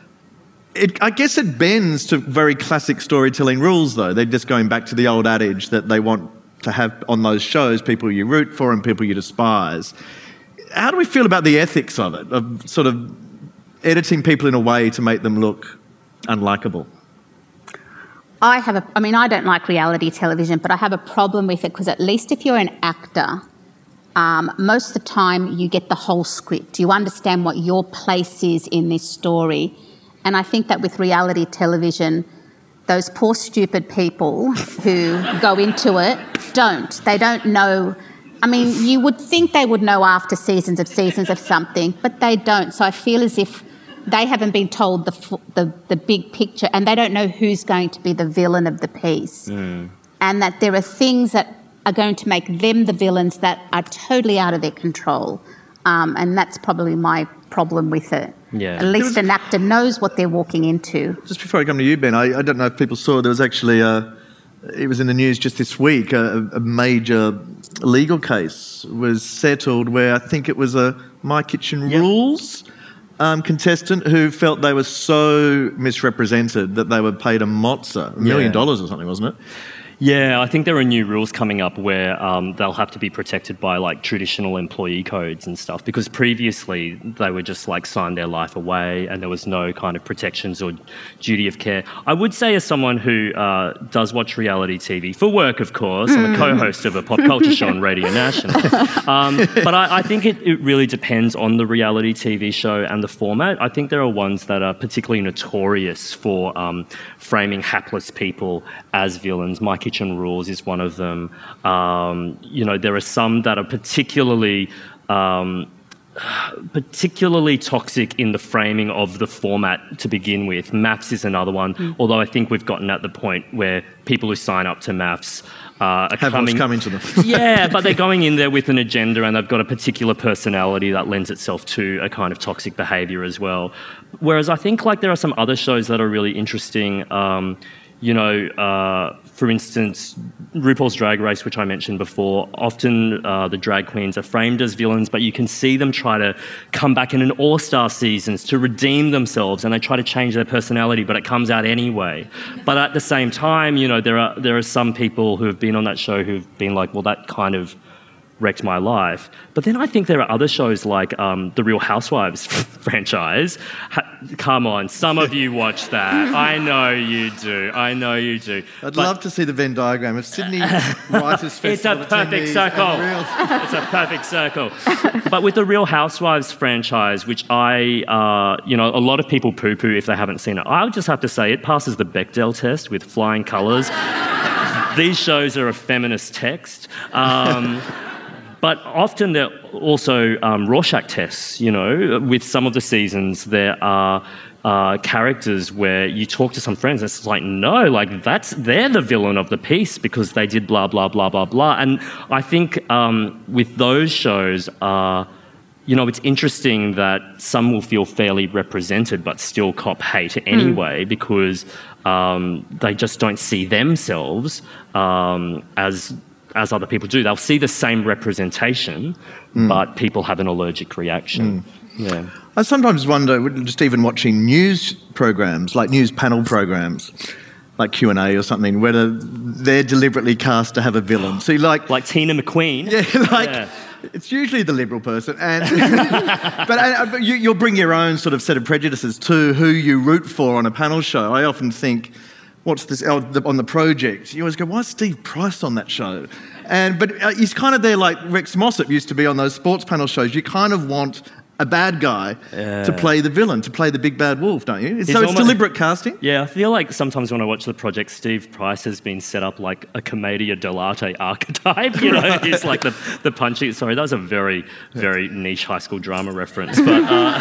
It, I guess it bends to very classic storytelling rules, though. They're just going back to the old adage that they want to have on those shows people you root for and people you despise. How do we feel about the ethics of it, of sort of editing people in a way to make them look unlikable? I have a, I mean, I don't like reality television, but I have a problem with it because at least if you're an actor, um, most of the time you get the whole script. You understand what your place is in this story. And I think that with reality television, those poor stupid people who go into it don't. They don't know. I mean, you would think they would know after seasons of seasons of something, but they don't. So I feel as if they haven't been told the, the the big picture, and they don't know who's going to be the villain of the piece. Mm. And that there are things that are going to make them the villains that are totally out of their control. Um, and that's probably my problem with it. Yeah. At least an actor knows what they're walking into. Just before I come to you, Ben, I, I don't know if people saw, there was actually a, it was in the news just this week, a, a major legal case was settled where I think it was a My Kitchen yep. Rules um, contestant who felt they were so misrepresented that they were paid a mozza, a million yeah. dollars or something, wasn't it? Yeah, I think there are new rules coming up where um, they'll have to be protected by like traditional employee codes and stuff, because previously they were just like sign their life away and there was no kind of protections or duty of care. I would say, as someone who uh, does watch reality T V, for work of course, I'm a co-host of a pop culture show on Radio National, um, but I, I think it, it really depends on the reality T V show and the format. I think there are ones that are particularly notorious for um, framing hapless people as villains. My Kitchen Rules is one of them. Um, you know, there are some that are particularly um, particularly toxic in the framing of the format to begin with. Maths is another one, mm. although I think we've gotten at the point where people who sign up to Maths uh, are Have coming... coming to them. Yeah, but they're going in there with an agenda and they've got a particular personality that lends itself to a kind of toxic behaviour as well. Whereas I think like there are some other shows that are really interesting. Um, You know, uh, for instance, RuPaul's Drag Race, which I mentioned before, often uh, the drag queens are framed as villains, but you can see them try to come back in an all-star seasons to redeem themselves, and they try to change their personality, but it comes out anyway. But at the same time, you know, there are there are some people who have been on that show who've been like, well, that kind of wrecked my life. But then I think there are other shows like um, the Real Housewives franchise. Ha- come on, some of you watch that. I know you do. I know you do. I'd but love to see the Venn diagram of Sydney Writers Festival. It's a perfect circle. It's a perfect circle. But with the Real Housewives franchise, which I, uh, you know, a lot of people poo-poo if they haven't seen it. I would just have to say it passes the Bechdel test with flying colours. These shows are a feminist text. Um, But often they're also um, Rorschach tests, you know. With some of the seasons, there are uh, characters where you talk to some friends and it's like, no, like that's they're the villain of the piece because they did blah, blah, blah, blah, blah. And I think um, with those shows, uh, you know, it's interesting that some will feel fairly represented but still cop hate anyway mm. because um, they just don't see themselves um, as as other people do. They'll see the same representation, mm. but people have an allergic reaction. Mm. Yeah. I sometimes wonder, just even watching news programs, like news panel programs, like Q and A or something, whether they're deliberately cast to have a villain. See, like... Like Tina McQueen. Yeah, like... Yeah. It's usually the Liberal person, and but uh, you, you'll bring your own sort of set of prejudices to who you root for on a panel show. I often think, what's this oh, the, on the Project? You always go, why is Steve Price on that show? And but uh, he's kind of there like Rex Mossop used to be on those sports panel shows. You kind of want a bad guy yeah. to play the villain, to play the big bad wolf, don't you? It's, so it's almost, deliberate casting? Yeah, I feel like sometimes when I watch The Project, Steve Price has been set up like a Commedia dell'arte archetype, you know? Right. He's like the, the punchy... Sorry, that was a very, very niche high school drama reference. But,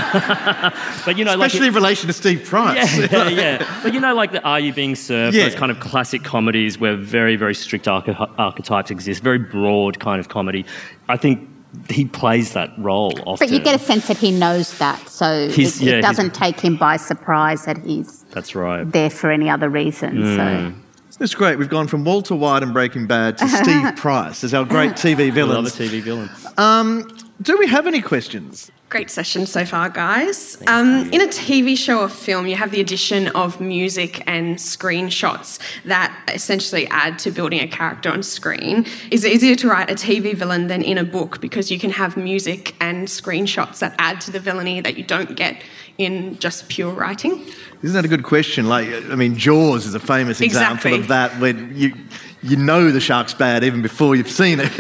uh, but you know... Especially like, in relation to Steve Price. Yeah, yeah, yeah. But you know, like the Are You Being Served, yeah. those kind of classic comedies where very, very strict arch- archetypes exist, very broad kind of comedy. I think he plays that role often. But you get a sense that he knows that, so he's, it, yeah, it doesn't take him by surprise that he's that's right. there for any other reason. Mm. So. Isn't this great? We've gone from Walter White and Breaking Bad to Steve Price as our great T V villains. I love a T V villain. Um, do we have any questions? Great session so far, guys. Um, in a T V show or film, you have the addition of music and screenshots that essentially add to building a character on screen. Is it easier to write a T V villain than in a book because you can have music and screenshots that add to the villainy that you don't get in just pure writing? Isn't that a good question? Like, I mean, Jaws is a famous example exactly. of that, where you you know the shark's bad even before you've seen it,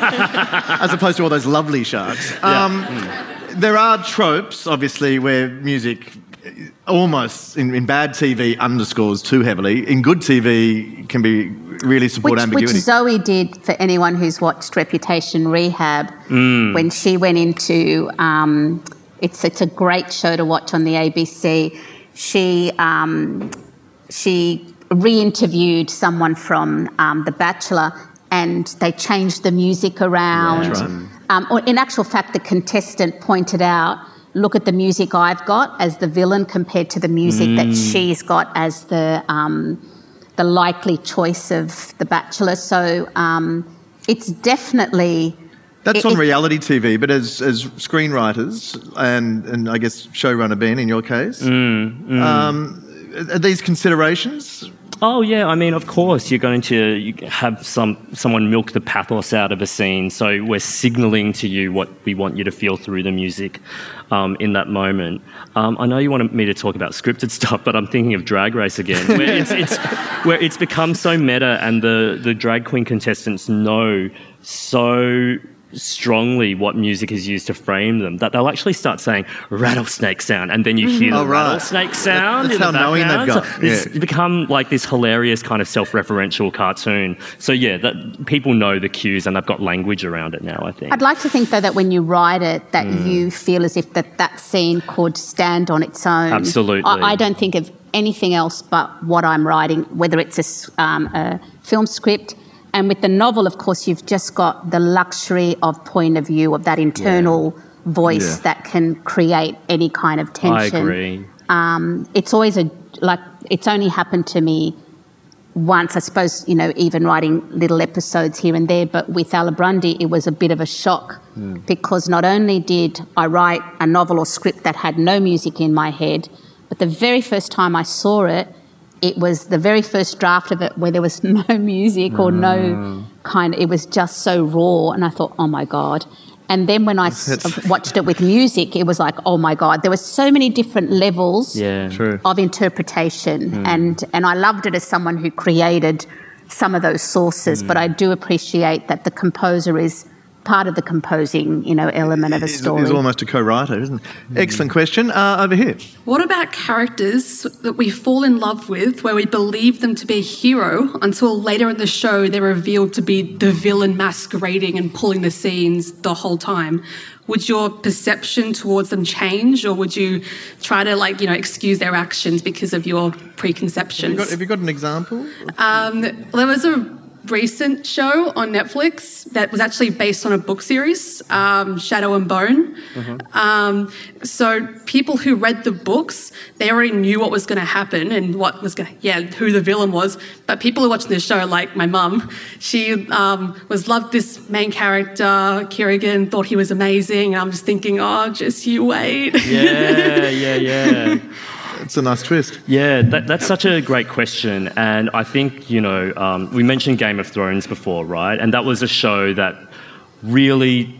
as opposed to all those lovely sharks. Yeah. Um, mm. There are tropes, obviously, where music almost, in, in bad T V, underscores too heavily. In good T V, can be really support which, ambiguity. Which Zoe did for anyone who's watched Reputation Rehab, mm. when she went into... Um, it's, it's a great show to watch on the A B C. She, um, she re-interviewed someone from um, The Bachelor and they changed the music around. Yeah, right. Um, or in actual fact, the contestant pointed out, look at the music I've got as the villain compared to the music mm. that she's got as the um, the likely choice of The Bachelor. So um, it's definitely... That's it, on it, reality T V, but as as screenwriters and, and I guess showrunner Ben, in your case, mm, mm. Um, are these considerations? Oh yeah, I mean, of course, you're going to have some someone milk the pathos out of a scene. So we're signalling to you what we want you to feel through the music um, in that moment. Um, I know you wanted me to talk about scripted stuff, but I'm thinking of Drag Race again, where it's, it's where it's become so meta, and the the drag queen contestants know so strongly what music is used to frame them that they'll actually start saying rattlesnake sound, and then you hear the oh, right. rattlesnake sound. That's in how the knowing they've got. So it's yeah. become like this hilarious kind of self-referential cartoon. So yeah, that people know the cues and they've got language around it now, I think. I'd like to think though that when you write it, that mm. you feel as if that that scene could stand on its own. Absolutely. I, I don't think of anything else but what I'm writing, whether it's a, um, a film script. And with the novel, of course, you've just got the luxury of point of view, of that internal yeah. voice yeah. that can create any kind of tension. I agree. Um, it's always a, like, it's only happened to me once, I suppose, you know, even writing little episodes here and there, but with Alibrandi, it was a bit of a shock mm. because not only did I write a novel or script that had no music in my head, but the very first time I saw it, it was the very first draft of it where there was no music or no kind of, it was just so raw. And I thought, oh my God. And then when I s- watched it with music, it was like, oh my God. There were so many different levels yeah. True. of interpretation. Mm. And, and I loved it as someone who created some of those sources. Mm. But I do appreciate that the composer is part of the composing, you know, element of a story. He's almost a co-writer, isn't he? Excellent question. Uh, over here. What about characters that we fall in love with where we believe them to be a hero until later in the show they're revealed to be the villain masquerading and pulling the scenes the whole time? Would your perception towards them change, or would you try to, like, you know, excuse their actions because of your preconceptions? Have you got, have you got an example? Um, there was a recent show on Netflix that was actually based on a book series, um, Shadow and Bone. Mm-hmm. Um, so people who read the books, they already knew what was going to happen and what was going to, yeah, who the villain was. But people who are watching the show, like my mum, she um, was loved this main character, Kirigan, thought he was amazing. And I'm just thinking, oh, just you wait. Yeah, yeah, yeah. It's a nice twist. Yeah, that, that's such a great question. And I think, you know, um, we mentioned Game of Thrones before, right? And that was a show that really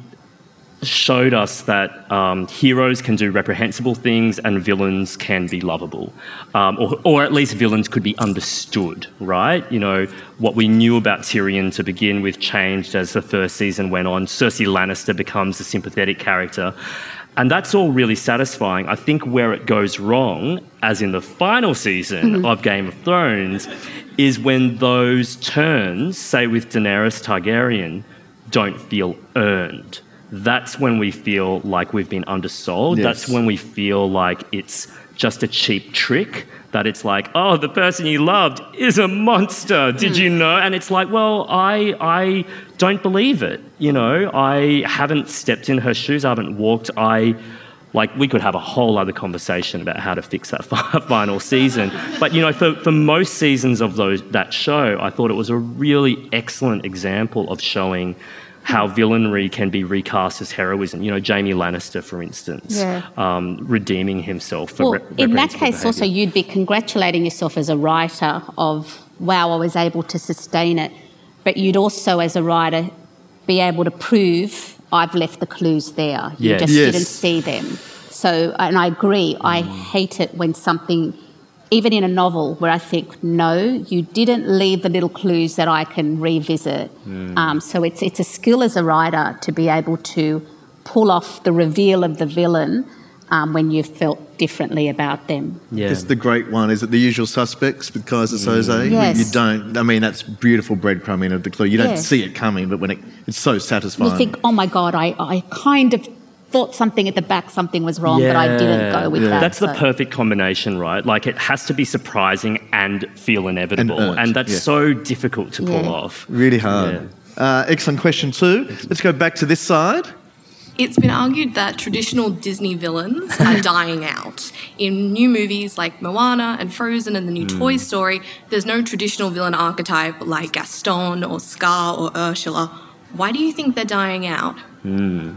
showed us that um, heroes can do reprehensible things and villains can be lovable. Um, or, or at least villains could be understood, right? You know, what we knew about Tyrion to begin with changed as the first season went on. Cersei Lannister becomes a sympathetic character. And that's all really satisfying. I think where it goes wrong, as in the final season mm-hmm. of Game of Thrones, is when those turns, say with Daenerys Targaryen, don't feel earned. That's when we feel like we've been undersold. Yes. That's when we feel like it's just a cheap trick, that it's like, oh, the person you loved is a monster, did you know? And it's like, well, I I don't believe it, you know? I haven't stepped in her shoes, I haven't walked, I... Like, we could have a whole other conversation about how to fix that final season. But, you know, for, for most seasons of those that show, I thought it was a really excellent example of showing how villainry can be recast as heroism. You know, Jaime Lannister, for instance, yeah. um, redeeming himself for well, re- in that case, behaviour. also, you'd be congratulating yourself as a writer of, wow, I was able to sustain it. But you'd also, as a writer, be able to prove I've left the clues there. You yes. just yes. didn't see them. So, and I agree, I hate it when something, even in a novel, where I think, no, you didn't leave the little clues that I can revisit. Mm. Um, so it's it's a skill as a writer to be able to pull off the reveal of the villain um, when you've felt differently about them. Yeah. It's the great one. Is it The Usual Suspects with Kaiser Soze? Yes. You don't, I mean, that's beautiful breadcrumbing of the clue. You don't Yeah. see it coming, but when it, it's so satisfying. You think, oh my God, I, I kind of thought something at the back, something was wrong, yeah. but I didn't go with Yeah. that. That's so. the perfect combination, right? Like, it has to be surprising and feel inevitable. And And, earned, that's yeah. so difficult to pull Yeah. off. Really hard. Uh, excellent question two. Let's go back to this side. It's been argued that traditional Disney villains are dying out. In new movies like Moana and Frozen and the new Mm. Toy Story, there's no traditional villain archetype like Gaston or Scar or Ursula. Why do you think they're dying out? Mm.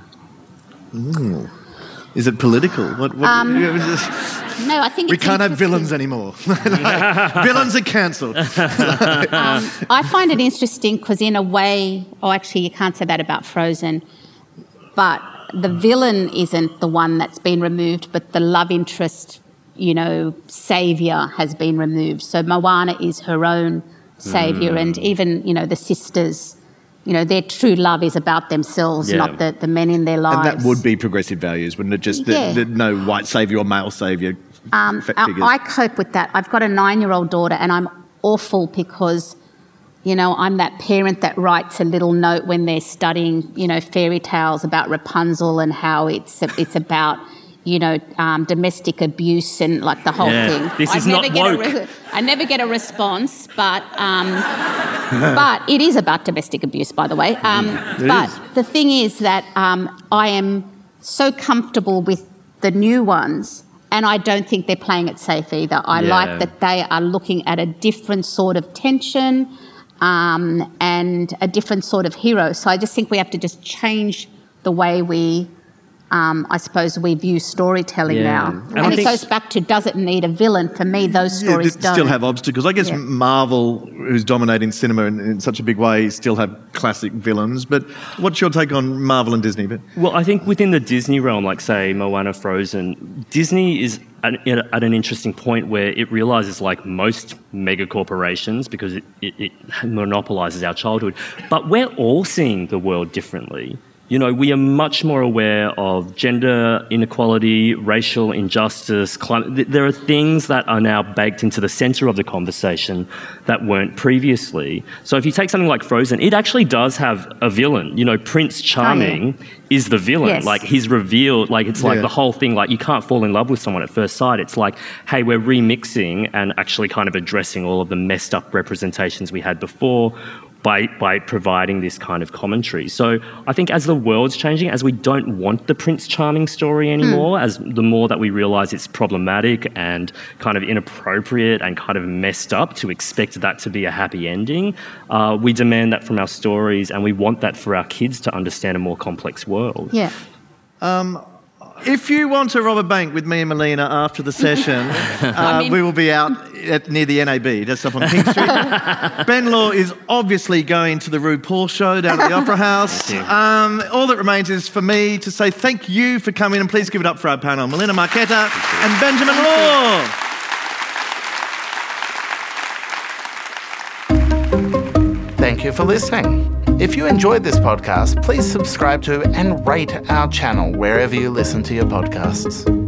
Ooh. Is it political? What? what Um, yeah, it's just- No, I think we it's can't have interesting. villains anymore. Like, villains are cancelled. Um, I find it interesting because in a way, oh, actually you can't say that about Frozen, but the villain isn't the one that's been removed, but the love interest, you know, saviour has been removed. So Moana is her own saviour, Mm. and even, you know, the sisters, you know, their true love is about themselves, Yeah. not the, the men in their lives. And that would be progressive values, wouldn't it? Just the, Yeah. the, no white saviour or male saviour Um, f- I, figures. I cope with that. I've got a nine-year-old daughter, and I'm awful because, you know, I'm that parent that writes a little note when they're studying, you know, fairy tales about Rapunzel and how it's it's about, you know, um, domestic abuse and like the whole Yeah. thing. This I is never not get a woke. re- I never get a response, but um, but it is about domestic abuse, by the way. Um, It but is. the thing is that um, I am so comfortable with the new ones. And I don't think they're playing it safe either. I Yeah. like that they are looking at a different sort of tension um, and a different sort of hero. So I just think we have to just change the way we, um, I suppose, we view storytelling Yeah. now. And And, I it think- goes back to, does it need a villain? For me, those Yeah, stories they don't. still have obstacles. I guess Yeah. Marvel, who's dominating cinema in, in such a big way, still have classic villains. But what's your take on Marvel and Disney? But Well, I think within the Disney realm, like, say, Moana, Frozen, Disney is at, at an interesting point where it realises, like most mega corporations, because it, it, it monopolises our childhood, but we're all seeing the world differently. You know, we are much more aware of gender inequality, racial injustice, climate. There are things that are now baked into the centre of the conversation that weren't previously. So if you take something like Frozen, it actually does have a villain. You know, Prince Charming oh, yeah. is the villain. Yes. Like, he's revealed, like, it's like yeah. the whole thing, like, you can't fall in love with someone at first sight. It's like, hey, we're remixing and actually kind of addressing all of the messed up representations we had before by by providing this kind of commentary. So I think as the world's changing, as we don't want the Prince Charming story anymore, mm. as the more that we realise it's problematic and kind of inappropriate and kind of messed up to expect that to be a happy ending, uh, we demand that from our stories, and we want that for our kids to understand a more complex world. Yeah. Um, if you want to rob a bank with me and Melina after the session, uh, I mean- we will be out at, near the N A B, just up on King Street. Ben Law is obviously going to the RuPaul show down at the Opera House. Um, all that remains is for me to say thank you for coming, and please give it up for our panel, Melina Marchetta and Benjamin Law. Thank you for listening. If you enjoyed this podcast, please subscribe to and rate our channel wherever you listen to your podcasts.